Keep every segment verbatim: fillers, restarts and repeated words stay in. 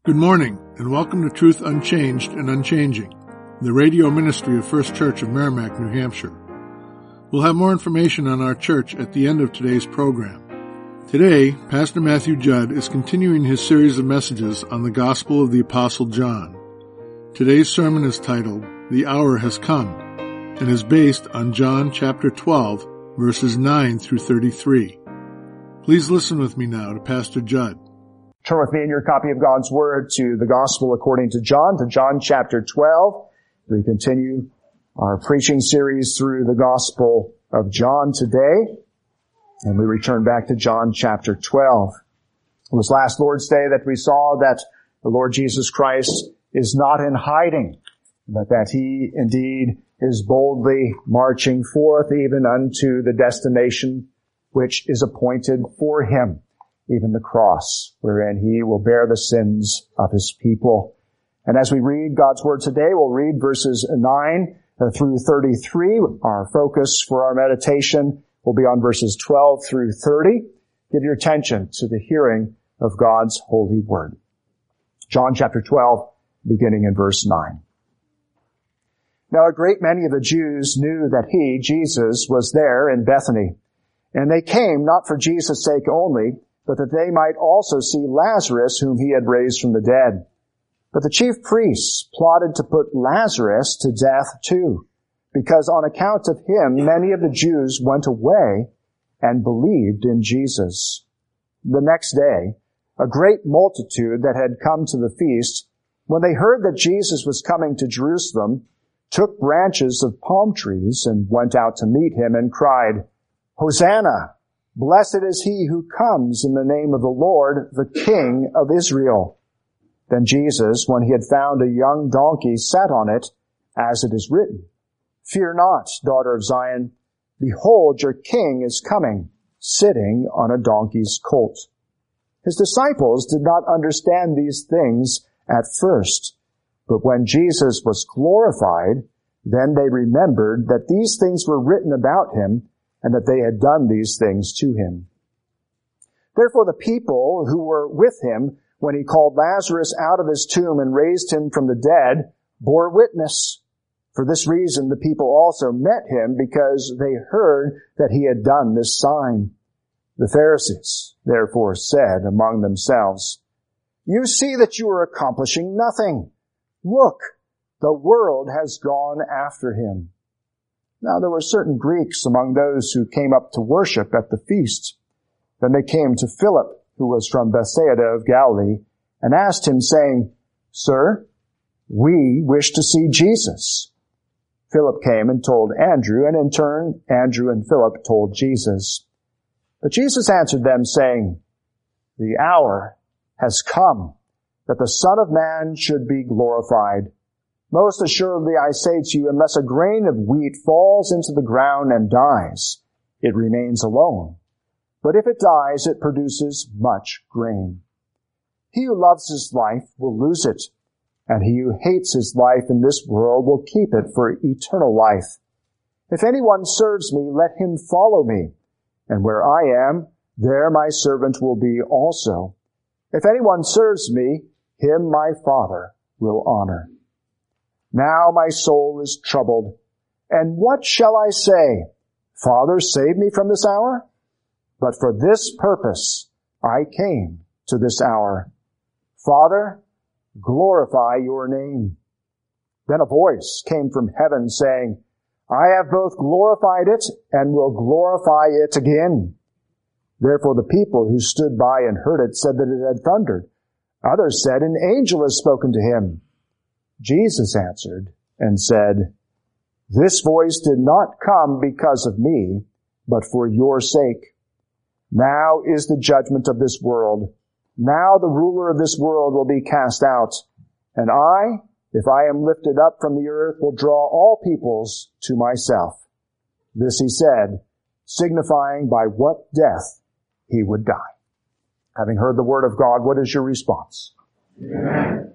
Good morning, and welcome to Truth Unchanged and Unchanging, the radio ministry of First Church of Merrimack, New Hampshire. We'll have more information on our church at the end of today's program. Today, Pastor Matthew Judd is continuing his series of messages on the Gospel of the Apostle John. Today's sermon is titled, The Hour Has Come, and is based on John chapter twelve, verses nine through thirty-three. Please listen with me now to Pastor Judd. Turn with me in your copy of God's Word to the Gospel according to John, to John chapter twelve. We continue our preaching series through the Gospel of John today, and we return back to John chapter twelve. It was last Lord's Day that we saw that the Lord Jesus Christ is not in hiding, but that He indeed is boldly marching forth even unto the destination which is appointed for Him, even the cross, wherein He will bear the sins of His people. And as we read God's Word today, we'll read verses nine through thirty-three. Our focus for our meditation will be on verses twelve through thirty. Give your attention to the hearing of God's holy Word. John chapter twelve, beginning in verse nine. Now a great many of the Jews knew that He, Jesus, was there in Bethany. And they came not for Jesus' sake only, but that they might also see Lazarus, whom He had raised from the dead. But the chief priests plotted to put Lazarus to death too, because on account of him many of the Jews went away and believed in Jesus. The next day, a great multitude that had come to the feast, when they heard that Jesus was coming to Jerusalem, took branches of palm trees and went out to meet Him and cried, Hosanna! Blessed is He who comes in the name of the Lord, the King of Israel. Then Jesus, when He had found a young donkey, sat on it, as it is written, Fear not, daughter of Zion. Behold, your King is coming, sitting on a donkey's colt. His disciples did not understand these things at first, but when Jesus was glorified, then they remembered that these things were written about Him, and that they had done these things to Him. Therefore the people who were with Him when He called Lazarus out of his tomb and raised him from the dead bore witness. For this reason the people also met Him, because they heard that He had done this sign. The Pharisees therefore said among themselves, You see that you are accomplishing nothing. Look, the world has gone after Him. Now there were certain Greeks among those who came up to worship at the feast. Then they came to Philip, who was from Bethsaida of Galilee, and asked him, saying, Sir, we wish to see Jesus. Philip came and told Andrew, and in turn Andrew and Philip told Jesus. But Jesus answered them, saying, The hour has come that the Son of Man should be glorified. Most assuredly I say to you, unless a grain of wheat falls into the ground and dies, it remains alone. But if it dies, it produces much grain. He who loves his life will lose it, and he who hates his life in this world will keep it for eternal life. If anyone serves me, let him follow me, and where I am, there my servant will be also. If anyone serves me, him my Father will honor. Now my soul is troubled. And what shall I say? Father, save me from this hour? But for this purpose I came to this hour. Father, glorify your name. Then a voice came from heaven saying, I have both glorified it and will glorify it again. Therefore the people who stood by and heard it said that it had thundered. Others said, An angel has spoken to him. Jesus answered and said, This voice did not come because of me, but for your sake. Now is the judgment of this world. Now the ruler of this world will be cast out. And I, if I am lifted up from the earth, will draw all peoples to myself. This He said, signifying by what death He would die. Having heard the word of God, what is your response? Amen.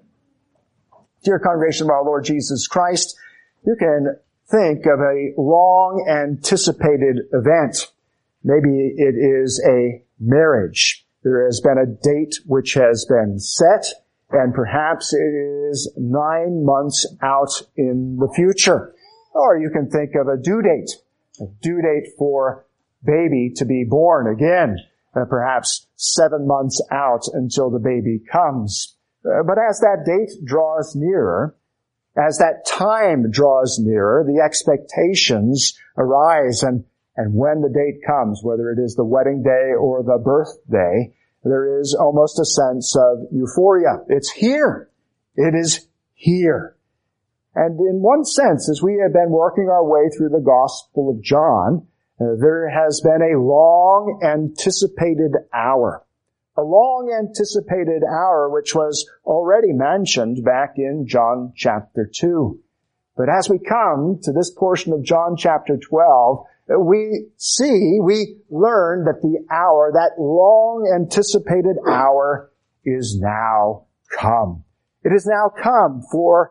Dear congregation of our Lord Jesus Christ, you can think of a long anticipated event. Maybe it is a marriage. There has been a date which has been set. and perhaps it is nine months out in the future. Or you can think of a due date, a due date for baby to be born again, uh, perhaps seven months out until the baby comes. Uh, but as that date draws nearer, as that time draws nearer, the expectations arise, and, and when the date comes, whether it is the wedding day or the birthday, there is almost a sense of euphoria. It's here. It is here. And in one sense, as we have been working our way through the Gospel of John, uh, there has been a long anticipated hour. A long anticipated hour which was already mentioned back in John chapter two. But as we come to this portion of John chapter twelve, we see, we learn that the hour, that long anticipated hour, is now come. It is now come for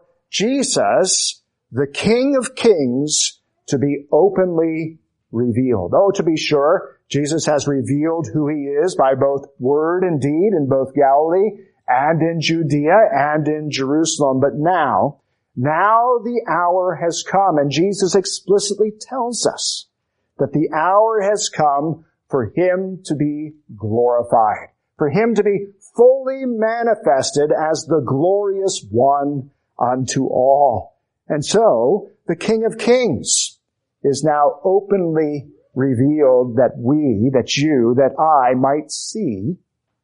Jesus, the King of Kings, to be openly revealed. Oh, to be sure, Jesus has revealed who he is by both word and deed in both Galilee and in Judea and in Jerusalem. But now, now the hour has come, and Jesus explicitly tells us that the hour has come for him to be glorified, for him to be fully manifested as the glorious one unto all. And so, the King of Kings is now openly revealed, that we, that you, that I might see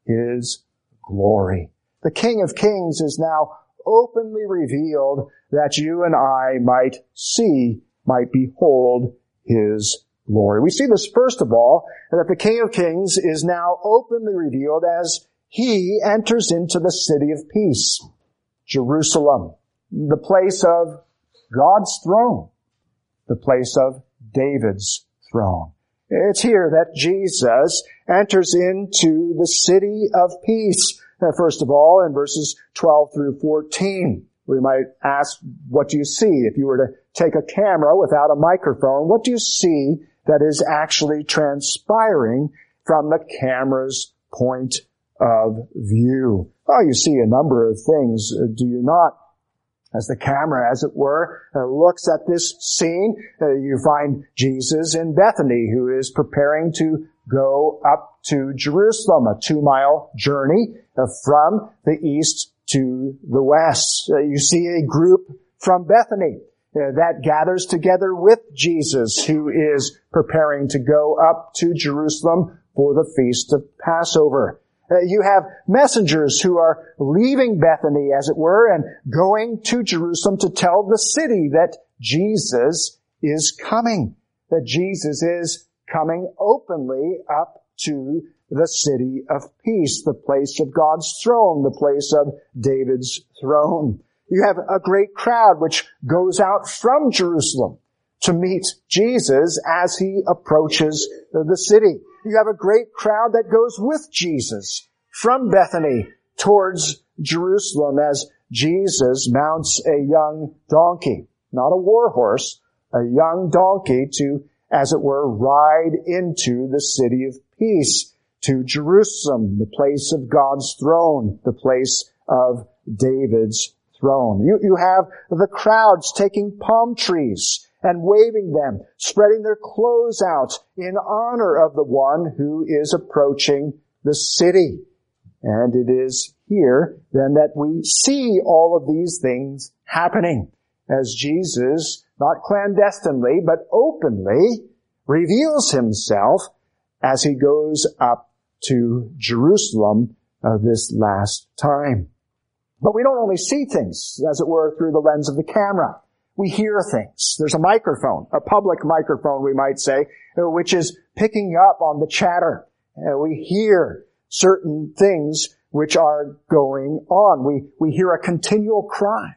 his glory. The King of Kings is now openly revealed, that you and I might see, might behold his glory. We see this first of all, that the King of Kings is now openly revealed as he enters into the city of peace, Jerusalem, the place of God's throne, the place of David's throne. It's here that Jesus enters into the city of peace. Now, first of all, in verses twelve through fourteen, we might ask, what do you see? If you were to take a camera without a microphone, what do you see that is actually transpiring from the camera's point of view? Oh, you see a number of things, do you not? As the camera, as it were, uh, looks at this scene, uh, you find Jesus in Bethany, who is preparing to go up to Jerusalem, a two-mile journey uh, from the east to the west. Uh, you see a group from Bethany uh, that gathers together with Jesus, who is preparing to go up to Jerusalem for the feast of Passover. Uh, you have messengers who are leaving Bethany, as it were, and going to Jerusalem to tell the city that Jesus is coming, that Jesus is coming openly up to the city of peace, the place of God's throne, the place of David's throne. You have a great crowd which goes out from Jerusalem to meet Jesus as he approaches the city. You have a great crowd that goes with Jesus from Bethany towards Jerusalem as Jesus mounts a young donkey, not a war horse, a young donkey to, as it were, ride into the city of peace, to Jerusalem, the place of God's throne, the place of David's throne. You, you have the crowds taking palm trees and waving them, spreading their clothes out in honor of the one who is approaching the city. And it is here then that we see all of these things happening as Jesus, not clandestinely, but openly, reveals himself as he goes up to Jerusalem uh, this last time. But we don't only see things, as it were, through the lens of the camera. We hear things. There's a microphone, a public microphone, we might say, which is picking up on the chatter. Uh, we hear certain things which are going on. We, we hear a continual cry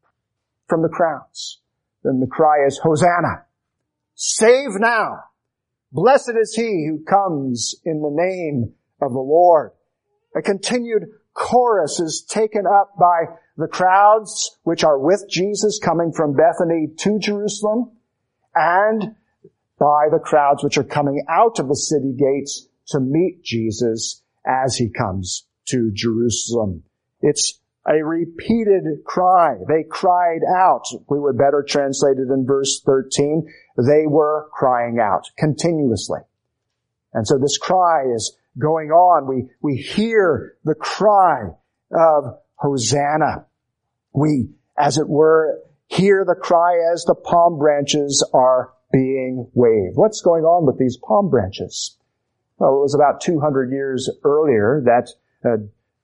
from the crowds. Then the cry is, Hosanna! Save now! Blessed is he who comes in the name of the Lord. A continued chorus is taken up by the crowds which are with Jesus coming from Bethany to Jerusalem, and by the crowds which are coming out of the city gates to meet Jesus as he comes to Jerusalem. It's a repeated cry. They cried out. We would better translate it in verse thirteen. They were crying out continuously. And so this cry is going on. We, we hear the cry of Hosanna. We, as it were, hear the cry as the palm branches are being waved. What's going on with these palm branches? Well, it was about two hundred years earlier that uh,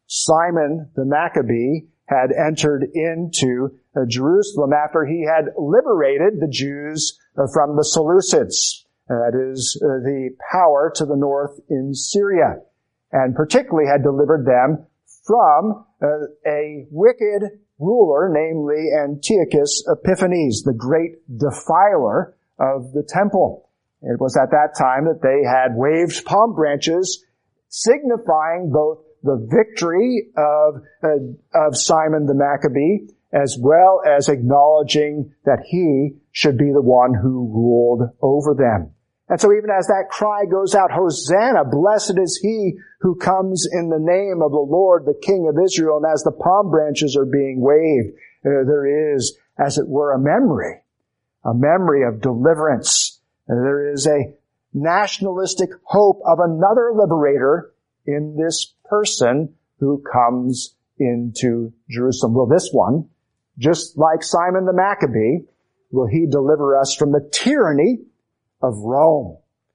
Simon the Maccabee had entered into uh, Jerusalem after he had liberated the Jews uh, from the Seleucids. Uh, that is uh, the power to the north in Syria, and particularly had delivered them from uh, a wicked ruler, namely Antiochus Epiphanes, the great defiler of the temple. It was at that time that they had waved palm branches, signifying both the victory of, uh, of Simon the Maccabee, as well as acknowledging that he should be the one who ruled over them. And so even as that cry goes out, Hosanna, blessed is he who comes in the name of the Lord, the King of Israel, and as the palm branches are being waved, uh, there is, as it were, a memory, a memory of deliverance. Uh, there is a nationalistic hope of another liberator in this person who comes into Jerusalem. Will this one, just like Simon the Maccabee, will he deliver us from the tyranny of Rome?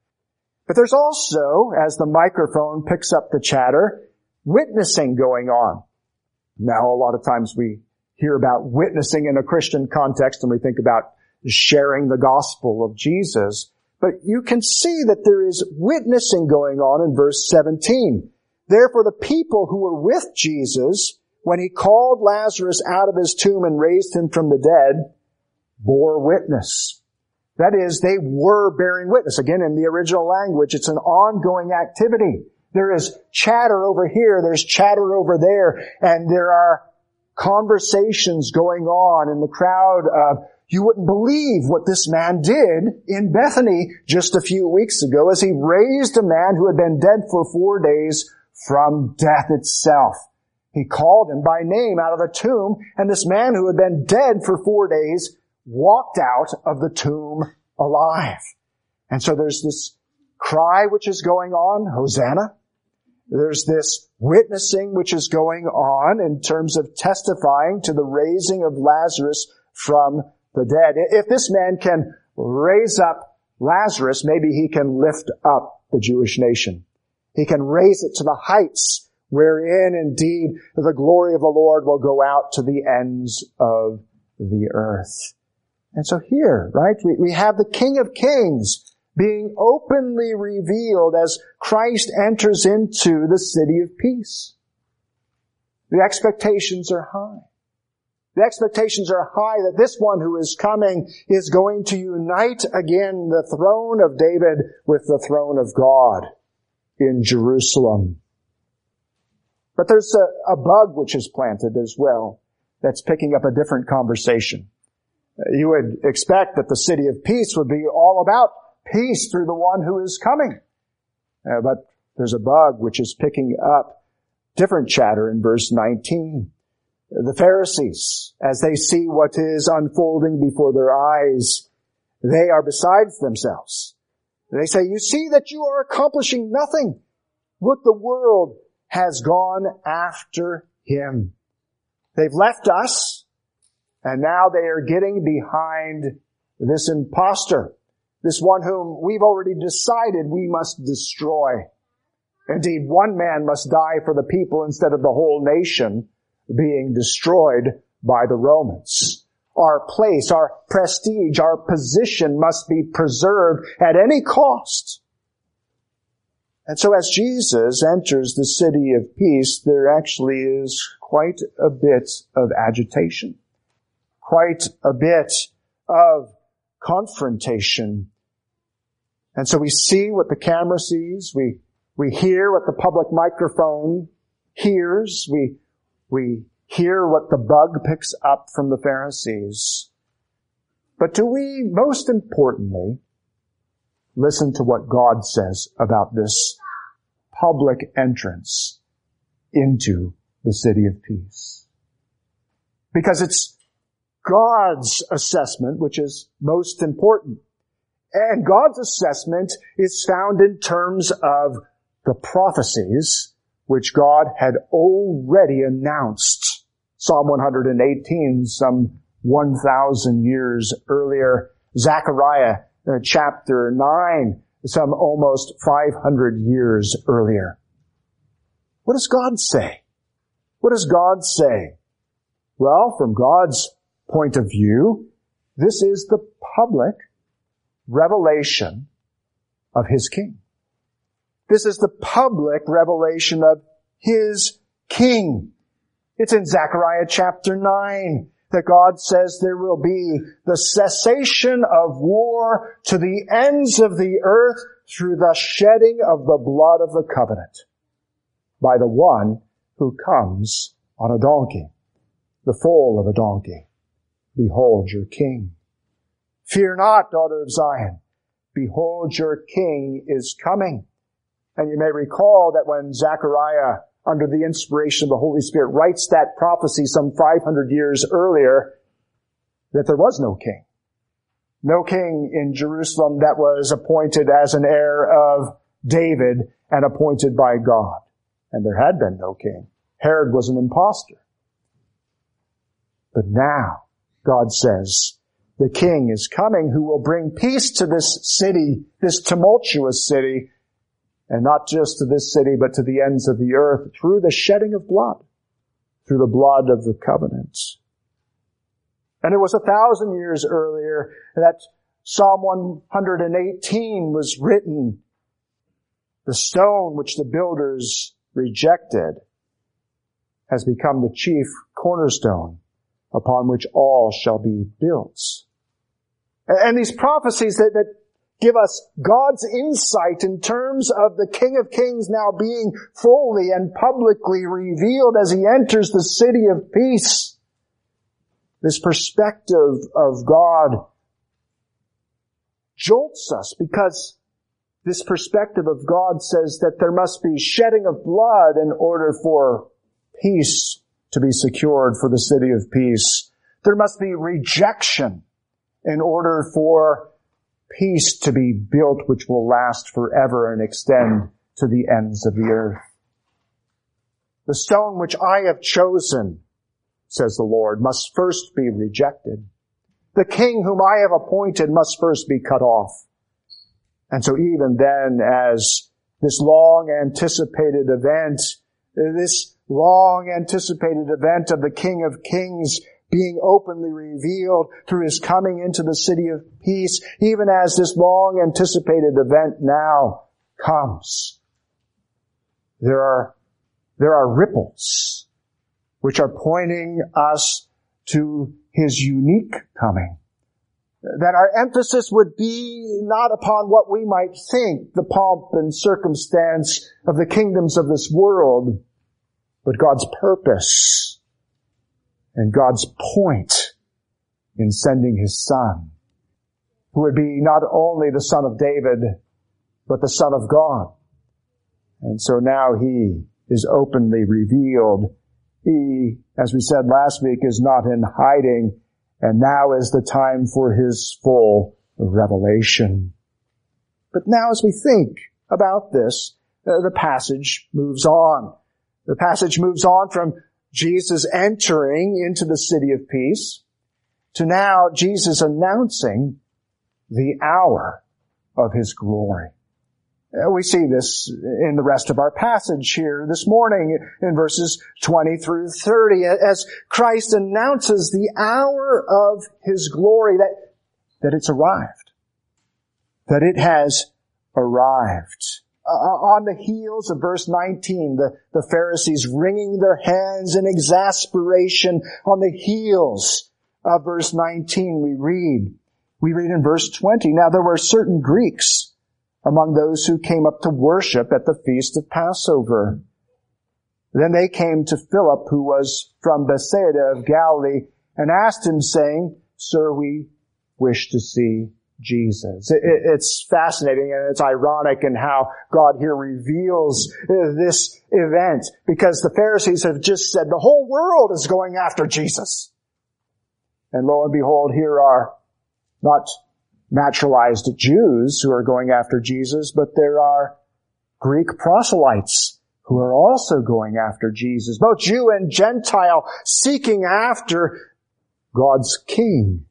But there's also, as the microphone picks up the chatter, witnessing going on. Now, a lot of times we hear about witnessing in a Christian context and we think about sharing the gospel of Jesus. But you can see that there is witnessing going on in verse seventeen. Therefore, the people who were with Jesus, when he called Lazarus out of his tomb and raised him from the dead, bore witness. That is, they were bearing witness. Again, in the original language, it's an ongoing activity. There is chatter over here, there's chatter over there, and there are conversations going on in the crowd of, you wouldn't believe what this man did in Bethany just a few weeks ago as he raised a man who had been dead for four days from death itself. He called him by name out of the tomb, and this man who had been dead for four days walked out of the tomb alive. And so there's this cry which is going on, Hosanna. There's this witnessing which is going on in terms of testifying to the raising of Lazarus from the dead. If this man can raise up Lazarus, maybe he can lift up the Jewish nation. He can raise it to the heights wherein indeed the glory of the Lord will go out to the ends of the earth. And so here, right, we, we have the King of Kings being openly revealed as Christ enters into the city of peace. The expectations are high. The expectations are high that this one who is coming is going to unite again the throne of David with the throne of God in Jerusalem. But there's a, a bug which is planted as well that's picking up a different conversation. You would expect that the city of peace would be all about peace through the one who is coming. Uh, but there's a bug which is picking up different chatter in verse nineteen. The Pharisees, as they see what is unfolding before their eyes, they are beside themselves. They say, you see that you are accomplishing nothing. Look, the world has gone after him. They've left us, and now they are getting behind this imposter, this one whom we've already decided we must destroy. Indeed, one man must die for the people instead of the whole nation being destroyed by the Romans. Our place, our prestige, our position must be preserved at any cost. And so as Jesus enters the city of peace, there actually is quite a bit of agitation, quite a bit of confrontation. And so we see what the camera sees, we, we hear what the public microphone hears, we We hear what the bug picks up from the Pharisees. But do we, most importantly, listen to what God says about this public entrance into the city of peace? because it's God's assessment which is most important. And God's assessment is found in terms of the prophecies which God had already announced. Psalm one hundred eighteen, some one thousand years earlier. Zechariah uh, chapter nine, some almost five hundred years earlier. What does God say? What does God say? Well, from God's point of view, this is the public revelation of His King. This is the public revelation of His King. It's in Zechariah chapter nine that God says there will be the cessation of war to the ends of the earth through the shedding of the blood of the covenant by the one who comes on a donkey, the foal of a donkey. Behold your King. Fear not, daughter of Zion. Behold, your King is coming. And you may recall that when Zechariah, under the inspiration of the Holy Spirit, writes that prophecy some five hundred years earlier, that there was no king. No king in Jerusalem that was appointed as an heir of David and appointed by God. And there had been no king. Herod was an impostor. But now, God says, the King is coming who will bring peace to this city, this tumultuous city, and not just to this city, but to the ends of the earth through the shedding of blood, through the blood of the covenant. And it was a thousand years earlier that Psalm one hundred eighteen was written. The stone which the builders rejected has become the chief cornerstone upon which all shall be built. And these prophecies that, that give us God's insight in terms of the King of Kings now being fully and publicly revealed as He enters the city of peace. This perspective of God jolts us because this perspective of God says that there must be shedding of blood in order for peace to be secured for the city of peace. There must be rejection in order for peace to be built which will last forever and extend to the ends of the earth. The stone which I have chosen, says the Lord, must first be rejected. The king whom I have appointed must first be cut off. And so even then, as this long anticipated event, this long anticipated event of the King of Kings being openly revealed through His coming into the city of peace, even as this long anticipated event now comes, there are, there are ripples which are pointing us to His unique coming. That our emphasis would be not upon what we might think, the pomp and circumstance of the kingdoms of this world, but God's purpose and God's point in sending His Son, who would be not only the Son of David, but the Son of God. And so now He is openly revealed. He, as we said last week, is not in hiding, and now is the time for His full revelation. But now as we think about this, uh, the passage moves on. The passage moves on from Jesus entering into the city of peace to now Jesus announcing the hour of His glory. We see this in the rest of our passage here this morning in verses twenty through thirty as Christ announces the hour of His glory, that, that it's arrived, that it has arrived. Uh, on the heels of verse nineteen, the, the Pharisees wringing their hands in exasperation. On the heels of verse nineteen, we read, we read in verse twenty, now there were certain Greeks among those who came up to worship at the feast of Passover. Then they came to Philip, who was from Bethsaida of Galilee, and asked him, saying, Sir, we wish to see Jesus. It's fascinating and it's ironic in how God here reveals this event, because the Pharisees have just said the whole world is going after Jesus. And lo and behold, here are not naturalized Jews who are going after Jesus, but there are Greek proselytes who are also going after Jesus, both Jew and Gentile, seeking after God's King.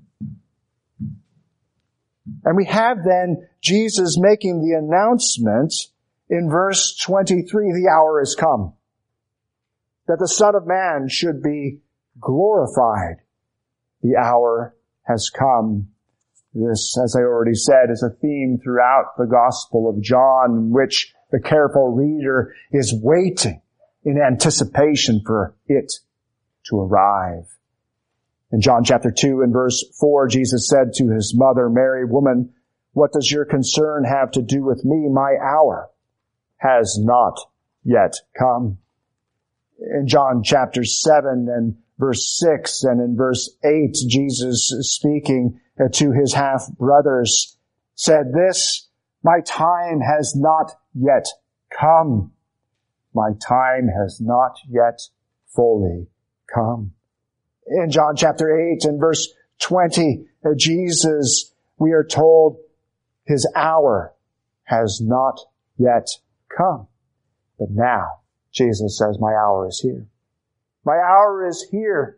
And we have then Jesus making the announcement in verse twenty-three, the hour has come, that the Son of Man should be glorified. The hour has come. This, as I already said, is a theme throughout the Gospel of John, in which the careful reader is waiting in anticipation for it to arrive. In John chapter two and verse four, Jesus said to his mother, Mary, "Woman, what does your concern have to do with me? My hour has not yet come." In John chapter seven and verse six and in verse eight, Jesus speaking to his half-brothers said this, "My time has not yet come. My time has not yet fully come." In John chapter eight and verse twenty, Jesus, we are told, his hour has not yet come. But now, Jesus says, my hour is here. My hour is here.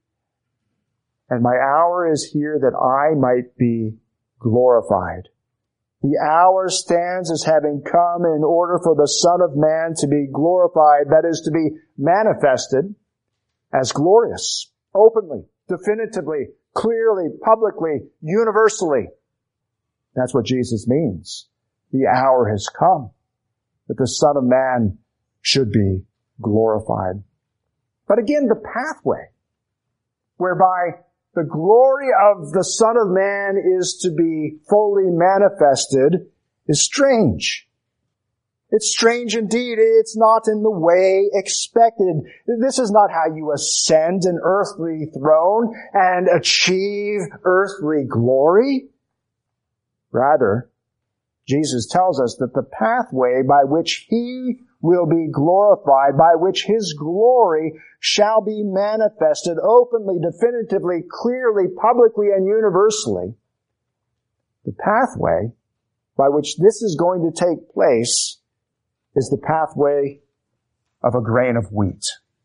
And my hour is here that I might be glorified. The hour stands as having come in order for the Son of Man to be glorified, that is, to be manifested as glorious, openly, definitively, clearly, publicly, universally. That's what Jesus means. The hour has come that the Son of Man should be glorified. But again, the pathway whereby the glory of the Son of Man is to be fully manifested is strange. It's strange indeed. It's not in the way expected. This is not how you ascend an earthly throne and achieve earthly glory. Rather, Jesus tells us that the pathway by which He will be glorified, by which His glory shall be manifested openly, definitively, clearly, publicly, and universally. The pathway by which this is going to take place is the pathway of a grain of wheat.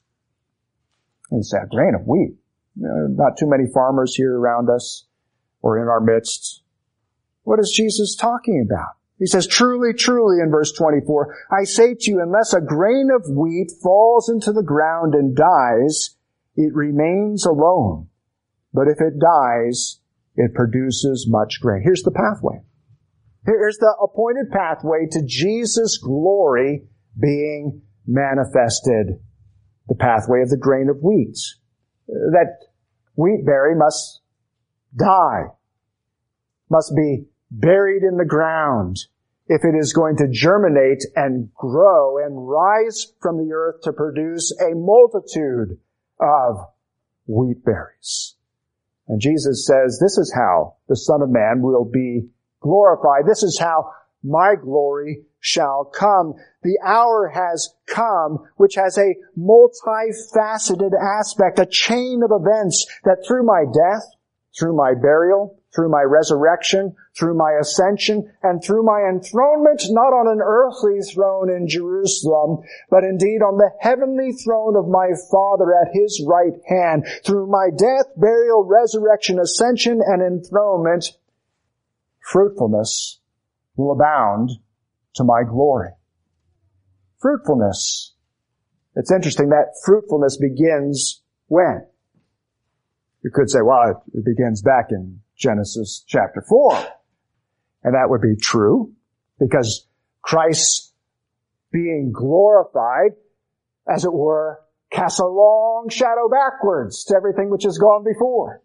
It's a grain of wheat. Uh, not too many farmers here around us or in our midst. What is Jesus talking about? He says, truly, truly, in verse twenty-four, I say to you, unless a grain of wheat falls into the ground and dies, it remains alone. But if it dies, it produces much grain. Here's the pathway. Here's the appointed pathway to Jesus' glory being manifested. The pathway of the grain of wheat. That wheat berry must die, must be buried in the ground if it is going to germinate and grow and rise from the earth to produce a multitude of wheat berries. And Jesus says, this is how the Son of Man will be glorified. This is how my glory shall come. The hour has come, which has a multifaceted aspect, a chain of events that through my death, through my burial, through my resurrection, through my ascension, and through my enthronement, not on an earthly throne in Jerusalem, but indeed on the heavenly throne of my Father at His right hand, through my death, burial, resurrection, ascension, and enthronement, fruitfulness will abound to my glory. Fruitfulness. It's interesting that fruitfulness begins when? You could say, well, it begins back in Genesis chapter four. And that would be true, because Christ being glorified, as it were, casts a long shadow backwards to everything which has gone before.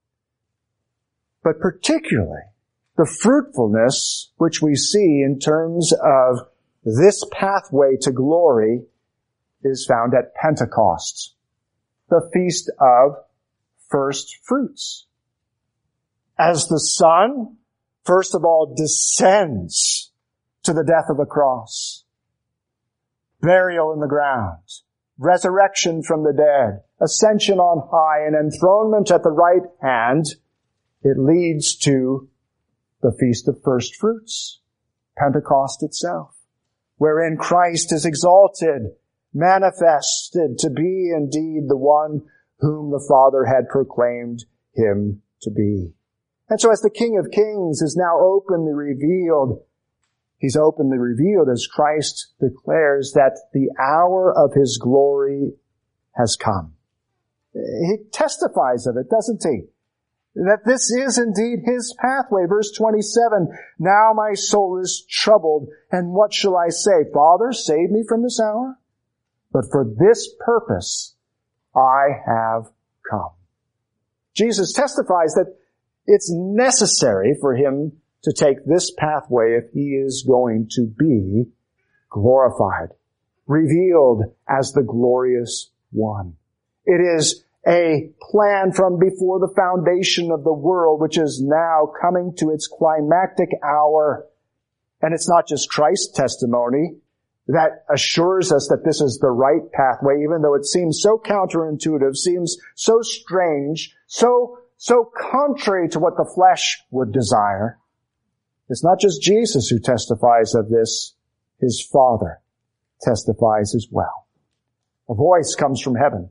But particularly, the fruitfulness which we see in terms of this pathway to glory is found at Pentecost, the feast of first fruits. As the Son, first of all, descends to the death of the cross, burial in the ground, resurrection from the dead, ascension on high and enthronement at the right hand, it leads to the Feast of First Fruits, Pentecost itself, wherein Christ is exalted, manifested to be indeed the one whom the Father had proclaimed him to be. And so as the King of Kings is now openly revealed, he's openly revealed as Christ declares that the hour of his glory has come. He testifies of it, doesn't he? That this is indeed his pathway. Verse twenty-seven, now my soul is troubled, and what shall I say? Father, save me from this hour? But for this purpose I have come. Jesus testifies that it's necessary for him to take this pathway if he is going to be glorified, revealed as the glorious one. It is a plan from before the foundation of the world, which is now coming to its climactic hour. And it's not just Christ's testimony that assures us that this is the right pathway, even though it seems so counterintuitive, seems so strange, so, so contrary to what the flesh would desire. It's not just Jesus who testifies of this. His Father testifies as well. A voice comes from heaven.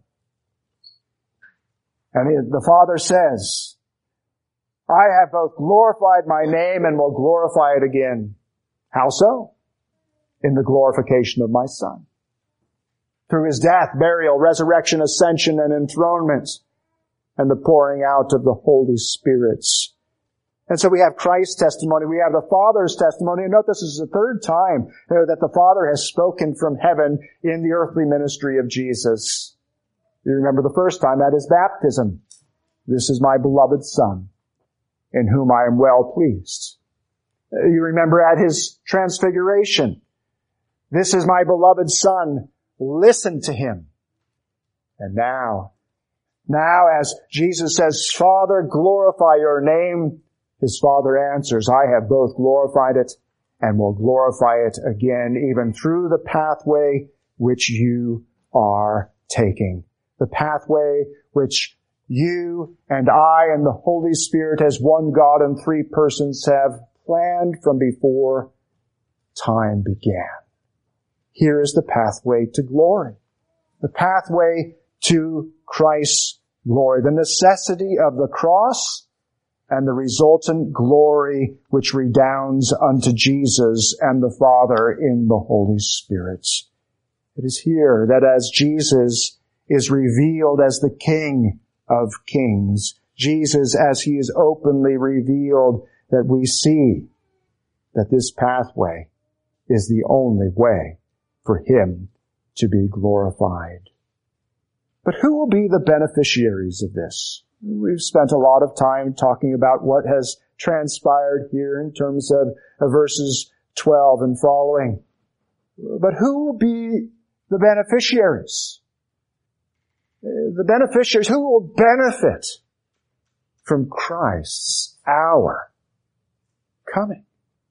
And the Father says, I have both glorified my name and will glorify it again. How so? In the glorification of my Son. Through his death, burial, resurrection, ascension, and enthronement, and the pouring out of the Holy Spirit. And so we have Christ's testimony, we have the Father's testimony, and note this is the third time that the Father has spoken from heaven in the earthly ministry of Jesus. You remember the first time at his baptism. This is my beloved Son, in whom I am well pleased. You remember at his transfiguration. This is my beloved Son. Listen to him. And now, now as Jesus says, Father, glorify your name, his Father answers, I have both glorified it and will glorify it again, even through the pathway which you are taking. The pathway which you and I and the Holy Spirit as one God and three persons have planned from before time began. Here is the pathway to glory. The pathway to Christ's glory. The necessity of the cross and the resultant glory which redounds unto Jesus and the Father in the Holy Spirit. It is here that as Jesus is revealed as the King of Kings, Jesus as he is openly revealed, that we see that this pathway is the only way for him to be glorified. But who will be the beneficiaries of this? We've spent a lot of time talking about what has transpired here in terms of, of verses twelve and following. But who will be the beneficiaries? The beneficiaries, who will benefit from Christ's hour coming?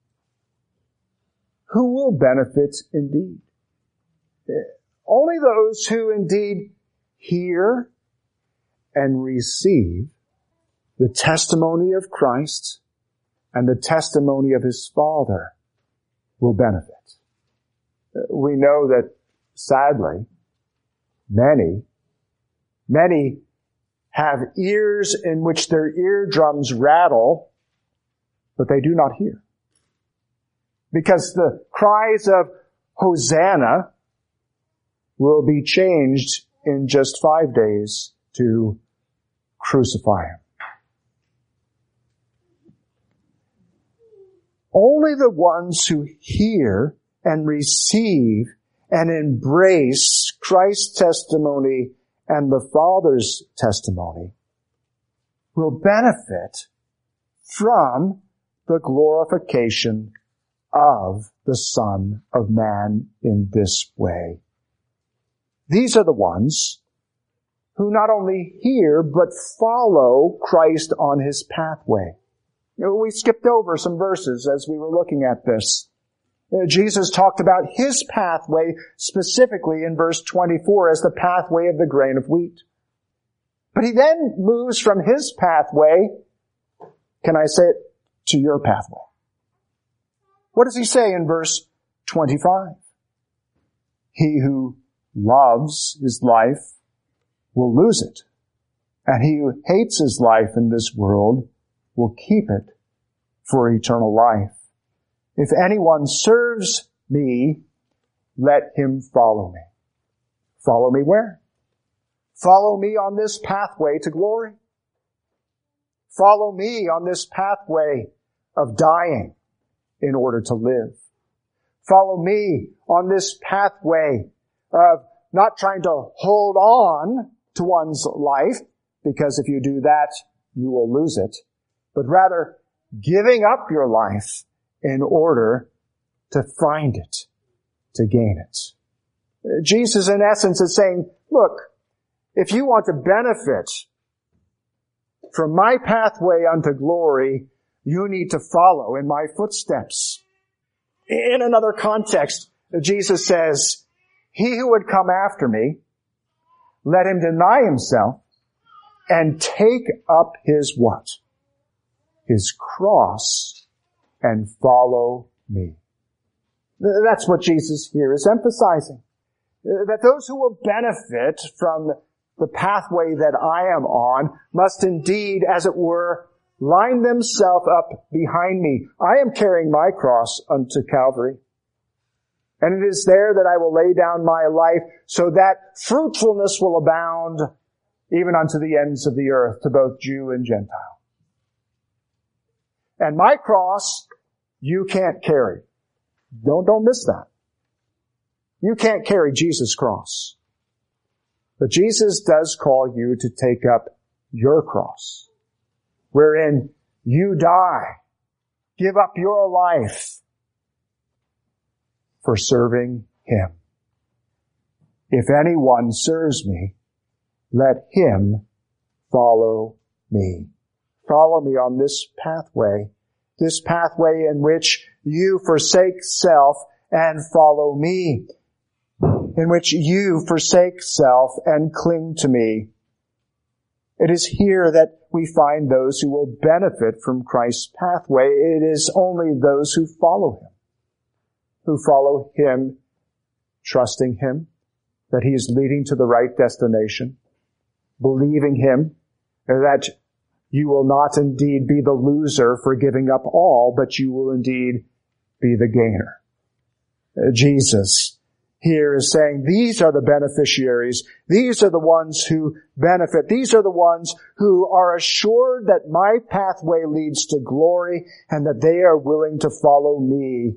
Who will benefit indeed? Only those who indeed hear and receive the testimony of Christ and the testimony of his Father will benefit. We know that, sadly, many, many have ears in which their eardrums rattle, but they do not hear. Because the cries of Hosanna will be changed in just five days to crucify him. Only the ones who hear and receive and embrace Christ's testimony and the Father's testimony will benefit from the glorification of the Son of Man in this way. These are the ones who not only hear, but follow Christ on his pathway. You know, we skipped over some verses as we were looking at this. Uh, Jesus talked about his pathway specifically in verse twenty-four as the pathway of the grain of wheat. But he then moves from his pathway, can I say it, to your pathway. What does he say in verse twenty-five? He who loves his life will lose it, and he who hates his life in this world will keep it for eternal life. If anyone serves me, let him follow me. Follow me where? Follow me on this pathway to glory. Follow me on this pathway of dying in order to live. Follow me on this pathway of not trying to hold on to one's life, because if you do that, you will lose it, but rather giving up your life in order to find it, to gain it. Jesus, in essence, is saying, look, if you want to benefit from my pathway unto glory, you need to follow in my footsteps. In another context, Jesus says, he who would come after me, let him deny himself and take up his what? His cross and follow me. That's what Jesus here is emphasizing. That those who will benefit from the pathway that I am on must indeed, as it were, line themselves up behind me. I am carrying my cross unto Calvary. And it is there that I will lay down my life so that fruitfulness will abound even unto the ends of the earth, to both Jew and Gentile. And my cross, you can't carry. Don't, don't miss that. You can't carry Jesus' cross. But Jesus does call you to take up your cross, wherein you die, give up your life for serving him. If anyone serves me, let him follow me. Follow me on this pathway, this pathway in which you forsake self and follow me, in which you forsake self and cling to me. It is here that we find those who will benefit from Christ's pathway. It is only those who follow him, who follow him, trusting him that he is leading to the right destination, believing him that you will not indeed be the loser for giving up all, but you will indeed be the gainer. Uh, Jesus here is saying these are the beneficiaries. These are the ones who benefit. These are the ones who are assured that my pathway leads to glory and that they are willing to follow me.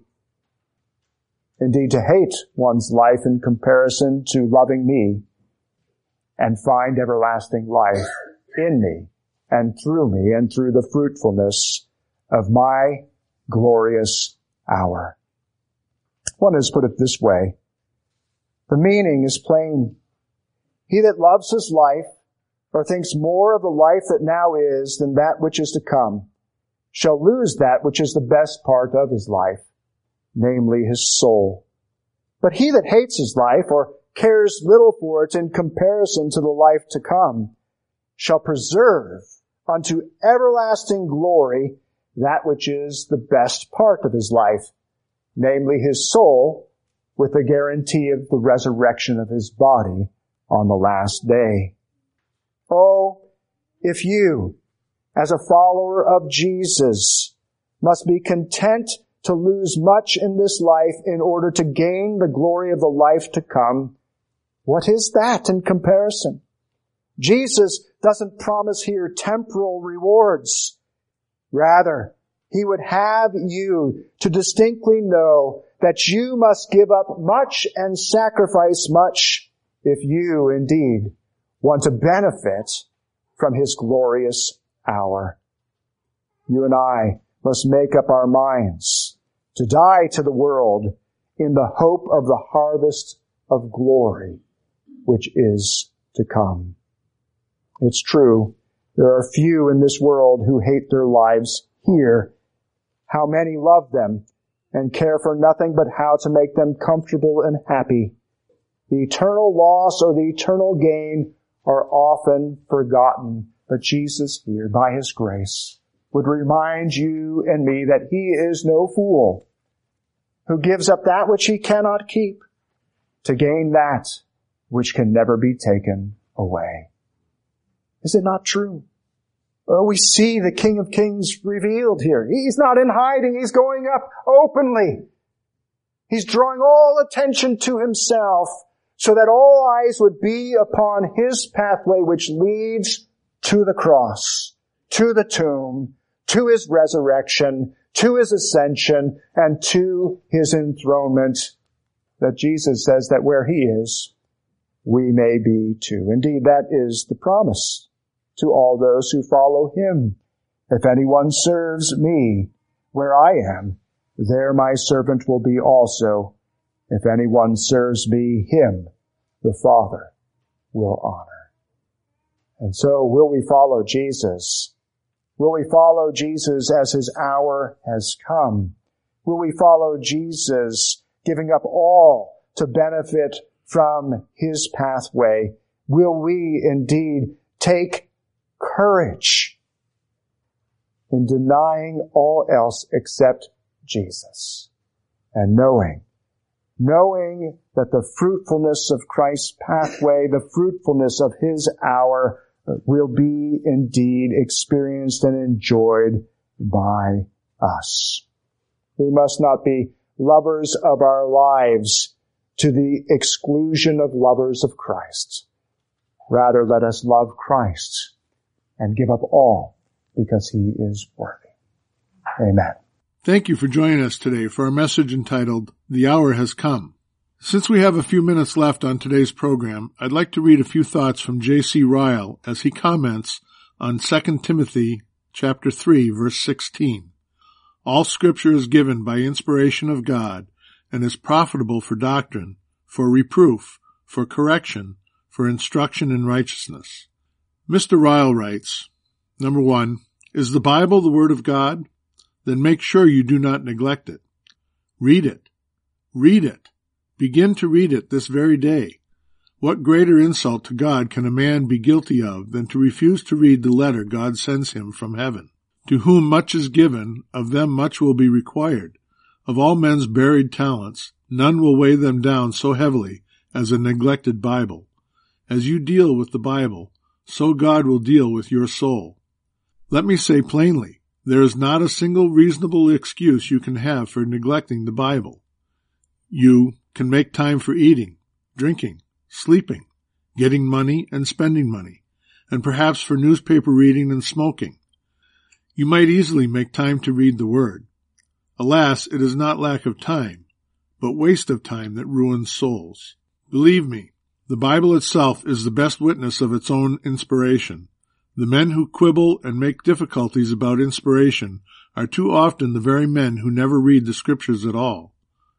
Indeed, to hate one's life in comparison to loving me and find everlasting life in me and through me and through the fruitfulness of my glorious hour. One has put it this way. The meaning is plain. He that loves his life or thinks more of the life that now is than that which is to come shall lose that which is the best part of his life, namely his soul. But he that hates his life or cares little for it in comparison to the life to come shall preserve unto everlasting glory that which is the best part of his life, namely his soul, with the guarantee of the resurrection of his body on the last day. Oh, if you, as a follower of Jesus, must be content to lose much in this life in order to gain the glory of the life to come, what is that in comparison? Jesus doesn't promise here temporal rewards. Rather, he would have you to distinctly know that you must give up much and sacrifice much if you indeed want to benefit from his glorious hour. You and I must make up our minds to die to the world in the hope of the harvest of glory which is to come. It's true, there are few in this world who hate their lives here. How many love them and care for nothing but how to make them comfortable and happy. The eternal loss or the eternal gain are often forgotten, but Jesus here, by his grace, would remind you and me that he is no fool who gives up that which he cannot keep to gain that which can never be taken away. Is it not true? Well, we see the King of Kings revealed here. He's not in hiding. He's going up openly. He's drawing all attention to himself so that all eyes would be upon his pathway which leads to the cross, to the tomb, to his resurrection, to his ascension, and to his enthronement, that Jesus says that where he is, we may be too. Indeed, that is the promise to all those who follow him. If anyone serves me where I am, there my servant will be also. If anyone serves me, him the Father will honor. And so will we follow Jesus? Will we follow Jesus as his hour has come? Will we follow Jesus, giving up all to benefit from his pathway? Will we indeed take courage in denying all else except Jesus, and knowing, knowing that the fruitfulness of Christ's pathway, the fruitfulness of his hour, will be indeed experienced and enjoyed by us. We must not be lovers of our lives to the exclusion of lovers of Christ. Rather, let us love Christ and give up all because he is worthy. Amen. Thank you for joining us today for our message entitled, The Hour Has Come. Since we have a few minutes left on today's program, I'd like to read a few thoughts from J C Ryle as he comments on Second Timothy chapter three, verse sixteen. All Scripture is given by inspiration of God and is profitable for doctrine, for reproof, for correction, for instruction in righteousness. Mister Ryle writes, Number one, is the Bible the Word of God? Then make sure you do not neglect it. Read it. Read it. Begin to read it this very day. What greater insult to God can a man be guilty of than to refuse to read the letter God sends him from heaven? To whom much is given, of them much will be required. Of all men's buried talents, none will weigh them down so heavily as a neglected Bible. As you deal with the Bible, so God will deal with your soul. Let me say plainly, there is not a single reasonable excuse you can have for neglecting the Bible. You can make time for eating, drinking, sleeping, getting money and spending money, and perhaps for newspaper reading and smoking. You might easily make time to read the Word. Alas, it is not lack of time, but waste of time that ruins souls. Believe me, the Bible itself is the best witness of its own inspiration. The men who quibble and make difficulties about inspiration are too often the very men who never read the Scriptures at all.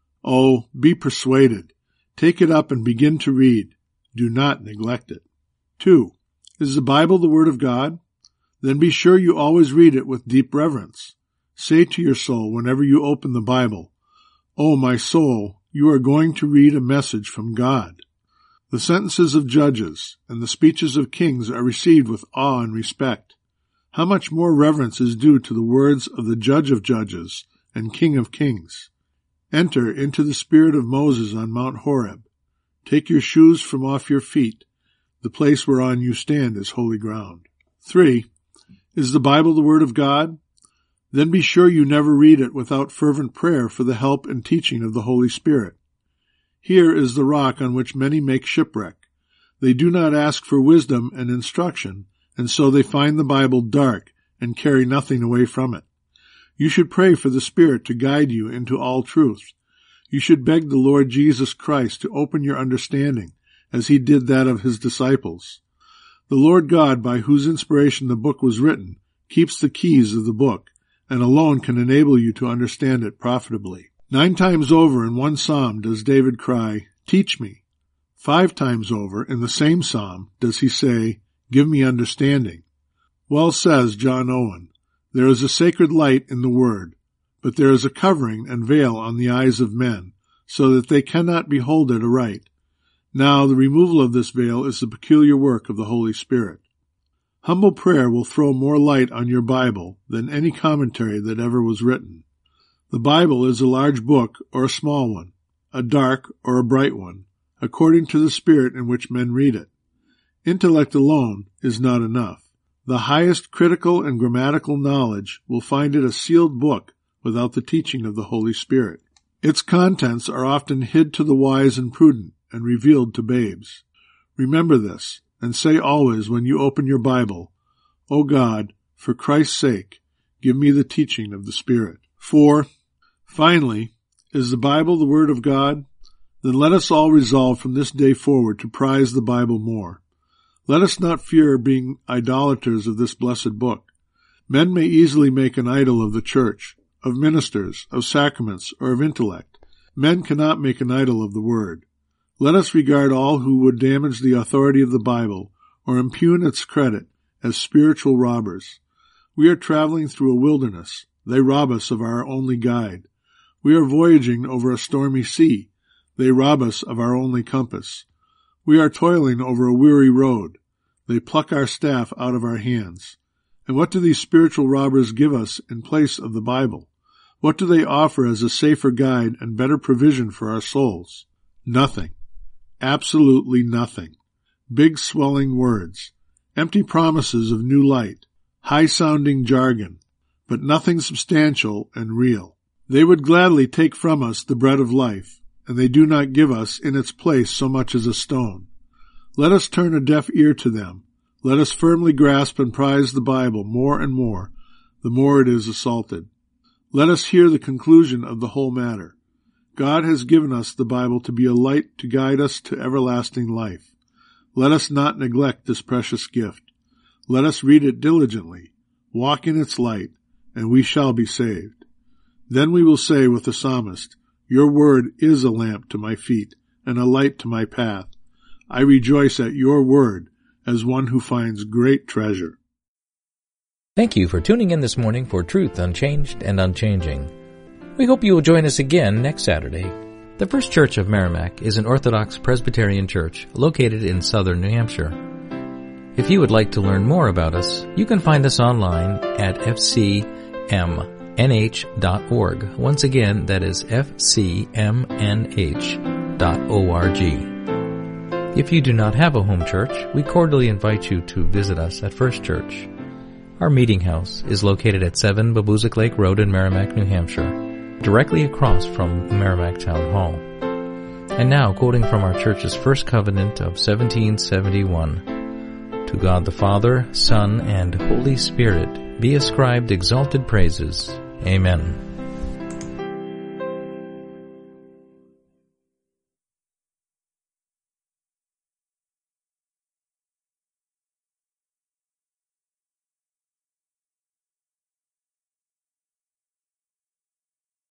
Oh, be persuaded. Take it up and begin to read. Do not neglect it. Two, is the Bible the Word of God? Then be sure you always read it with deep reverence. Say to your soul whenever you open the Bible, Oh, my soul, you are going to read a message from God. The sentences of judges and the speeches of kings are received with awe and respect. How much more reverence is due to the words of the Judge of Judges and King of Kings? Enter into the spirit of Moses on Mount Horeb. Take your shoes from off your feet. The place whereon you stand is holy ground. Three, is the Bible the Word of God? Then be sure you never read it without fervent prayer for the help and teaching of the Holy Spirit. Here is the rock on which many make shipwreck. They do not ask for wisdom and instruction, and so they find the Bible dark and carry nothing away from it. You should pray for the Spirit to guide you into all truth. You should beg the Lord Jesus Christ to open your understanding, as he did that of his disciples. The Lord God, by whose inspiration the book was written, keeps the keys of the book, and alone can enable you to understand it profitably. Nine times over in one psalm does David cry, Teach me. Five times over in the same psalm does he say, Give me understanding. Well says John Owen, There is a sacred light in the Word, but there is a covering and veil on the eyes of men, so that they cannot behold it aright. Now, the removal of this veil is the peculiar work of the Holy Spirit. Humble prayer will throw more light on your Bible than any commentary that ever was written. The Bible is a large book or a small one, a dark or a bright one, according to the spirit in which men read it. Intellect alone is not enough. The highest critical and grammatical knowledge will find it a sealed book without the teaching of the Holy Spirit. Its contents are often hid to the wise and prudent and revealed to babes. Remember this, and say always when you open your Bible, O God, for Christ's sake, give me the teaching of the Spirit. Four, finally, is the Bible the Word of God? Then let us all resolve from this day forward to prize the Bible more. Let us not fear being idolaters of this blessed book. Men may easily make an idol of the church, of ministers, of sacraments, or of intellect. Men cannot make an idol of the Word. Let us regard all who would damage the authority of the Bible or impugn its credit as spiritual robbers. We are traveling through a wilderness. They rob us of our only guide. We are voyaging over a stormy sea. They rob us of our only compass. We are toiling over a weary road. They pluck our staff out of our hands. And what do these spiritual robbers give us in place of the Bible? What do they offer as a safer guide and better provision for our souls? Nothing. Absolutely nothing. Big swelling words, empty promises of new light, high-sounding jargon, but nothing substantial and real. They would gladly take from us the bread of life, and they do not give us in its place so much as a stone. Let us turn a deaf ear to them. Let us firmly grasp and prize the Bible more and more, the more it is assaulted. Let us hear the conclusion of the whole matter. God has given us the Bible to be a light to guide us to everlasting life. Let us not neglect this precious gift. Let us read it diligently, walk in its light, and we shall be saved. Then we will say with the psalmist, Your word is a lamp to my feet and a light to my path. I rejoice at your word as one who finds great treasure. Thank you for tuning in this morning for Truth Unchanged and Unchanging. We hope you will join us again next Saturday. The First Church of Merrimack is an Orthodox Presbyterian church located in southern New Hampshire. If you would like to learn more about us, you can find us online at f c m n h dot org. Once again, that is f c m n h dot org. If you do not have a home church, we cordially invite you to visit us at First Church. Our meeting house is located at seven Babuzik Lake Road in Merrimack, New Hampshire, directly across from Merrimack Town Hall. And now, quoting from our church's first covenant of seventeen seventy-one, To God the Father, Son, and Holy Spirit be ascribed exalted praises. Amen.